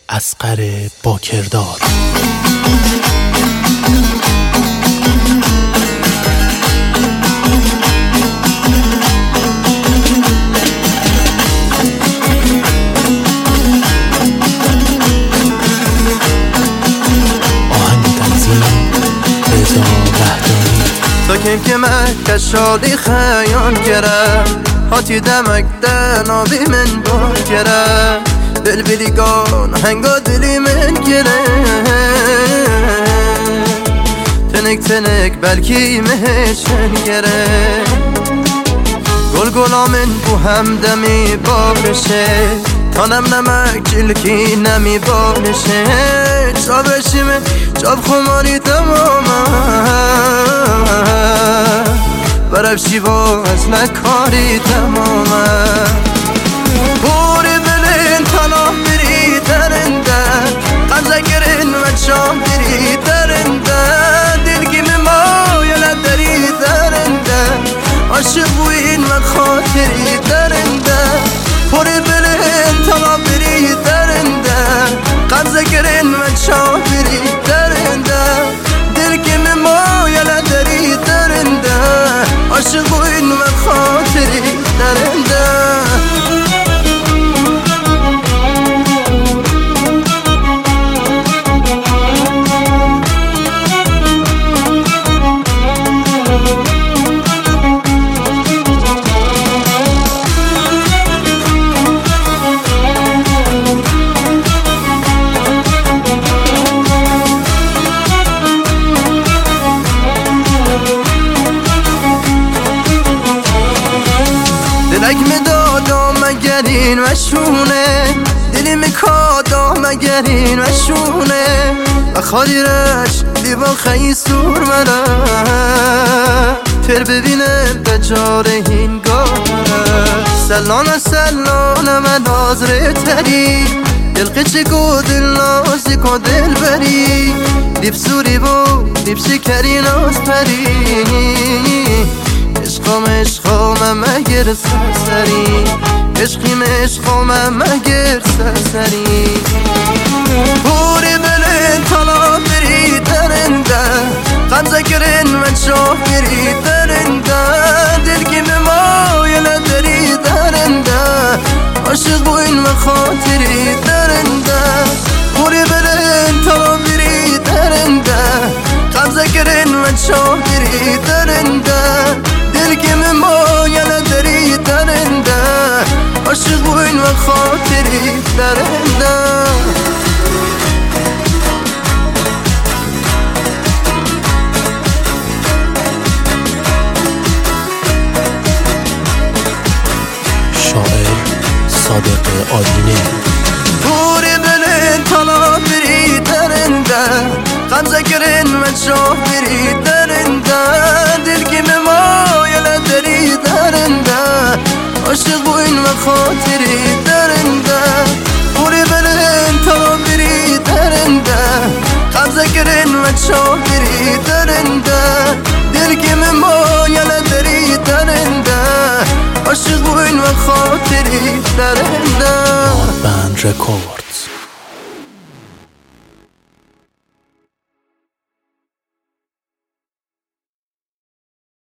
اصغر باکردار. ساکن که مکه شادی خیال کرد هاتی دمک دنابی من با کرد دل بلیگان هنگا دلی من کرد تنک تنک بلکی مهشن کرد گل گلامن بو همدمی بارشه تانم نمک جلکی نمی بارشه چابشیمه چاب خماری تمامه برفشی باز نکاری تمامه بوری بلین تنام بری درنده قمزه گرین و چام بری درنده دلگی ممایل دری درنده عاشق بوین و خاطری درنده بوری بلین تنام بری درنده قمزه گرین و چام بری درنده دلگی ممایل دری درنده عاشق بوین و خاطری درنده دلک مدادا مگرین و شونه دلی مکادا مگرین و شونه و خالیرش لیبا خیلی سور مرا تر ببینم بجار هینگاه سلانه من نازره تری دل قچه گو دل نازی کو دل بری دیب سوری بو دیب شکری ناز پری عشقام مگر سرسری عشقام مگر سرسری بوری بلین تالا بری درنده قمزه گرین من شاه بری درنده دلگی ممایل دری درنده عاشق بوین و خاطری درنده بوری بلین تالا بری درنده قمزه گرین من شاه بری درنده دلگی ممایل دری درنده عاشق بوین و خاطری درنده شاعر صادق آدینه. بوری بلین تالا بری درنده قمزه گرین من شاه بری درنده دلگی ممایل دری درنده عاشق بوین و خاطری درنده بوری بلین تالا بری درنده قمزه گرین من شاه بری درنده دلگی ممایل دری درنده عاشق بوین و خاطری درنده. بند رکورد.